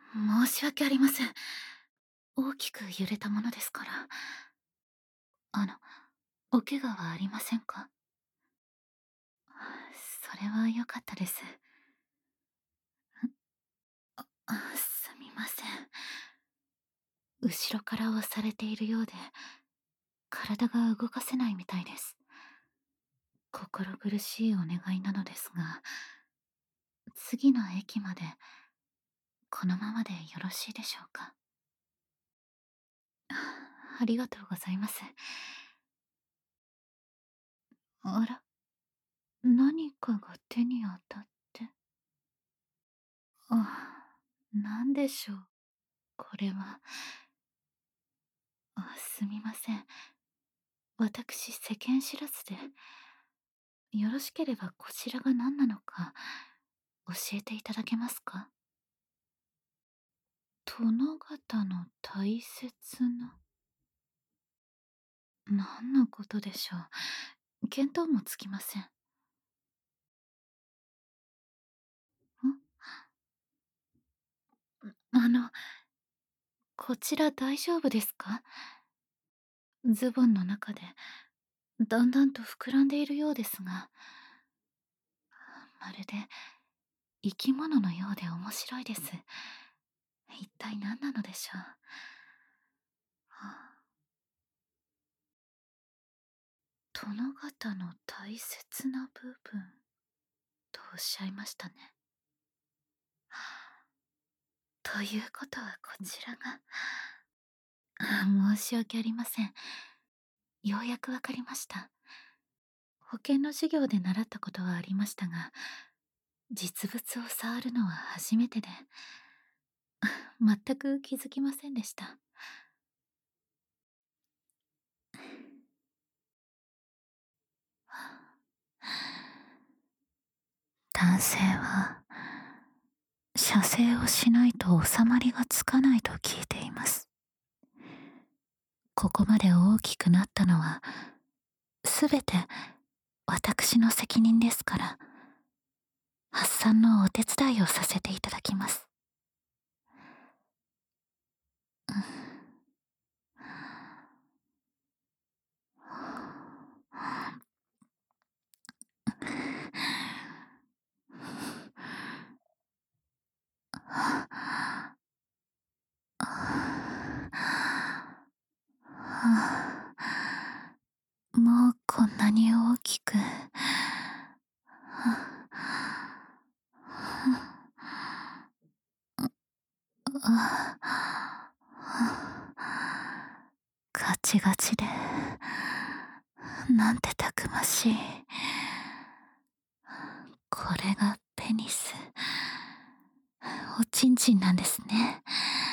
申し訳ありません。大きく揺れたものですから。あの、お怪我はありませんか？それは良かったです。すみません。後ろから押されているようで、体が動かせないみたいです。心苦しいお願いなのですが、次の駅までこのままでよろしいでしょうか？ありがとうございます。あら、何かが手に当たって。なんでしょう、これは。すみません。私、世間知らずで。よろしければこちらが何なのか、教えていただけますか？殿方の大切な。何のことでしょう。見当もつきません。あの、こちら大丈夫ですか？ズボンの中で、だんだんと膨らんでいるようですが、まるで生き物のようで面白いです。一体何なのでしょう。殿方の大切な部分とおっしゃいましたね。ということはこちらが。申し訳ありません。ようやくわかりました。保険の授業で習ったことはありましたが、実物を触るのは初めてで、全く気づきませんでした。男性は、射精をしないと収まりがつかないと聞いています。ここまで大きくなったのは、すべて私の責任ですから、発散のお手伝いをさせていただきます。もうこんなに大きく。ガチガチで、なんてたくましい。これがペニス。おちんちんなんですね。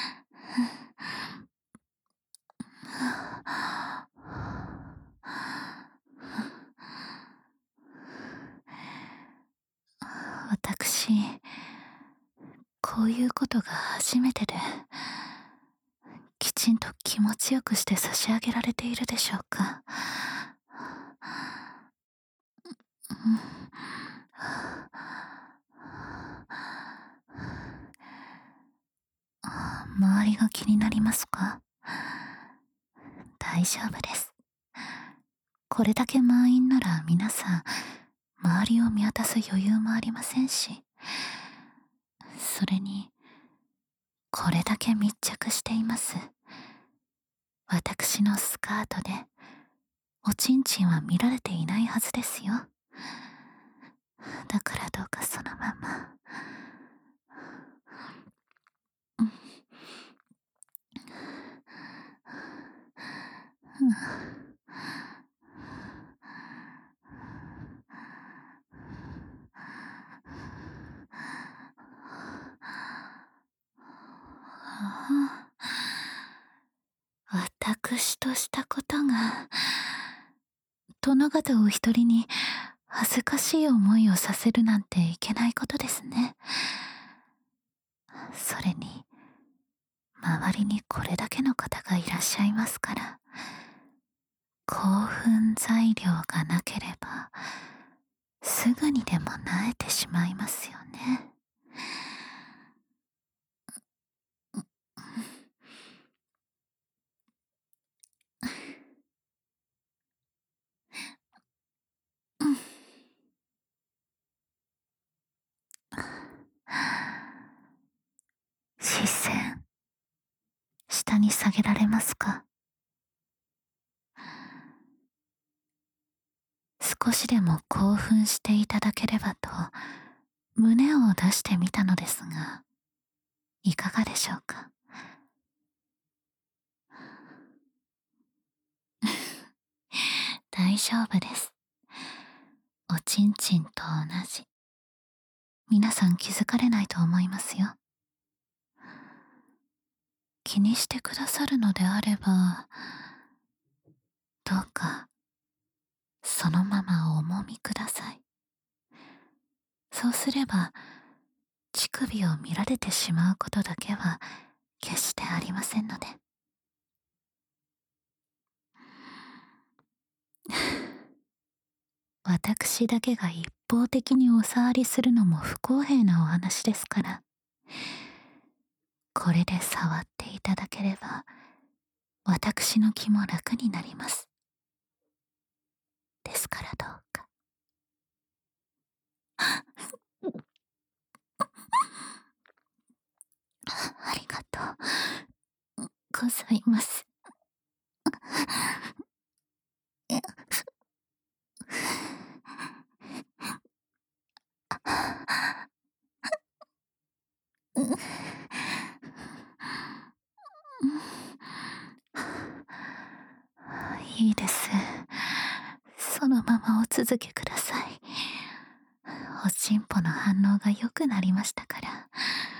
私、こういうことが初めてで、きちんと気持ちよくして差し上げられているでしょうか。周りが気になりますか？大丈夫です。これだけ満員なら皆さん、周りを見渡す余裕もありませんし、それに、これだけ密着しています。私のスカートで、おちんちんは見られていないはずですよ。だからどうかそのまま。私としたことが、殿方お一人に恥ずかしい思いをさせるなんていけないことですね。それに、周りにこれだけの方がいらっしゃいますから、興奮材料がなければ、すぐにでも萎えてしまいますよね。 下げられますか？少しでも興奮していただければと胸を出してみたのですが、いかがでしょうか？大丈夫です。おちんちんと同じ。皆さん気づかれないと思いますよ。気にしてくださるのであれば、どうかそのままおもみください。そうすれば乳首を見られてしまうことだけは決してありませんので。私だけが一方的にお触りするのも不公平なお話ですから、これで触っていただければ私の気も楽になります。ですからどうか。ありがとうございます。いいです。そのままお続けください。おちんぽの反応が良くなりましたから。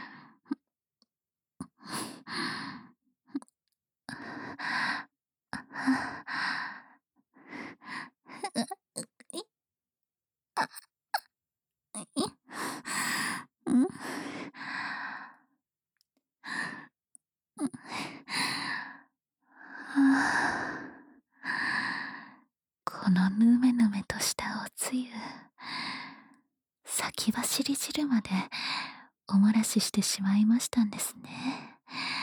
このぬめぬめとしたおつゆ、先走り汁までお漏らししてしまいましたんですね。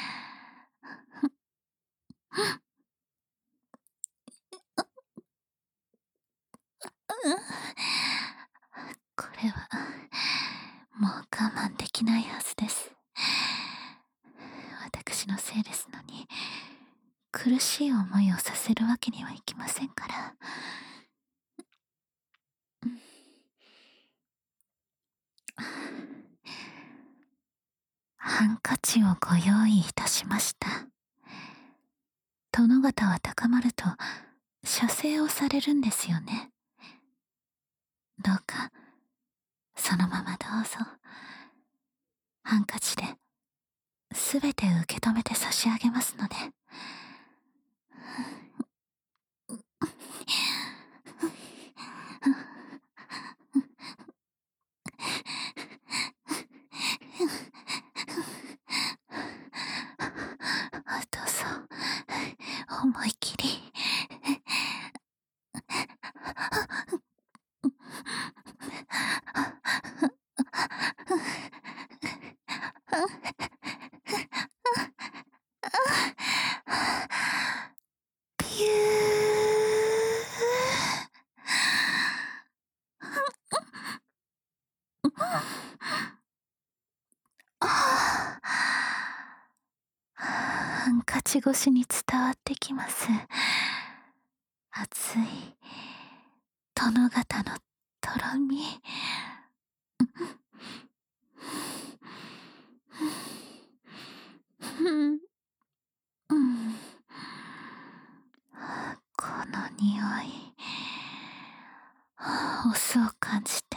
これはもう我慢できないはずです。私のせいですのに苦しい思いをさせるわけにはいきませんから。ハンカチをご用意いたしました。殿方は高まると射精をされるんですよね。どうかそのままどうぞ。ハンカチですべて受け止めて差し上げますので。どうぞ思い切り。ピュハンカチ越しに伝わってきます。熱い殿方のとろみ。この匂い、お酢を感じて、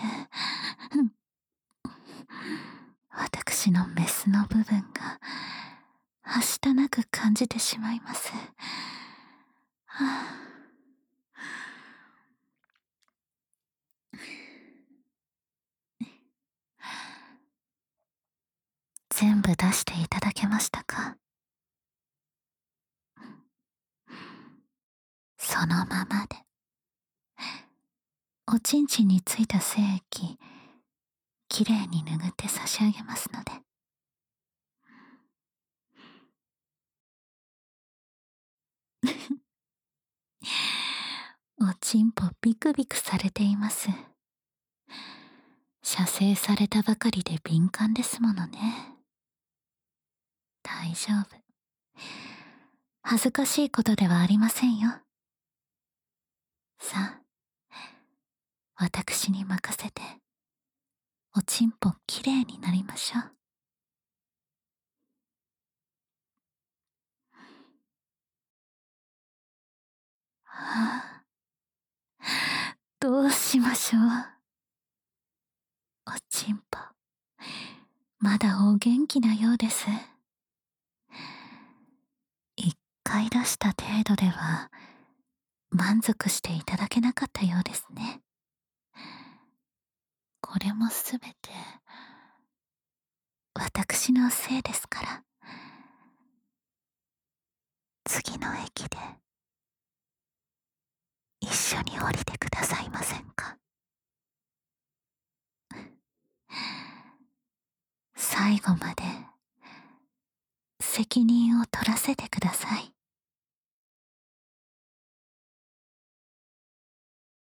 私のメスの部分がはしたなく感じてしまいます。全部出していただけましたか？そのままで。おちんちんについた精液、きれいに拭って差し上げますので。おちんぽビクビクされています。射精されたばかりで敏感ですものね。大丈夫。 恥ずかしいことではありませんよ。さあ、私に任せて、おちんぽきれいになりましょう。はあ、どうしましょう。おちんぽ、まだお元気なようです。一回出した程度では、満足していただけなかったようですね。これもすべて、私のせいですから。次の駅で、一緒に降りてくださいませんか。最後まで責任を取らせてください。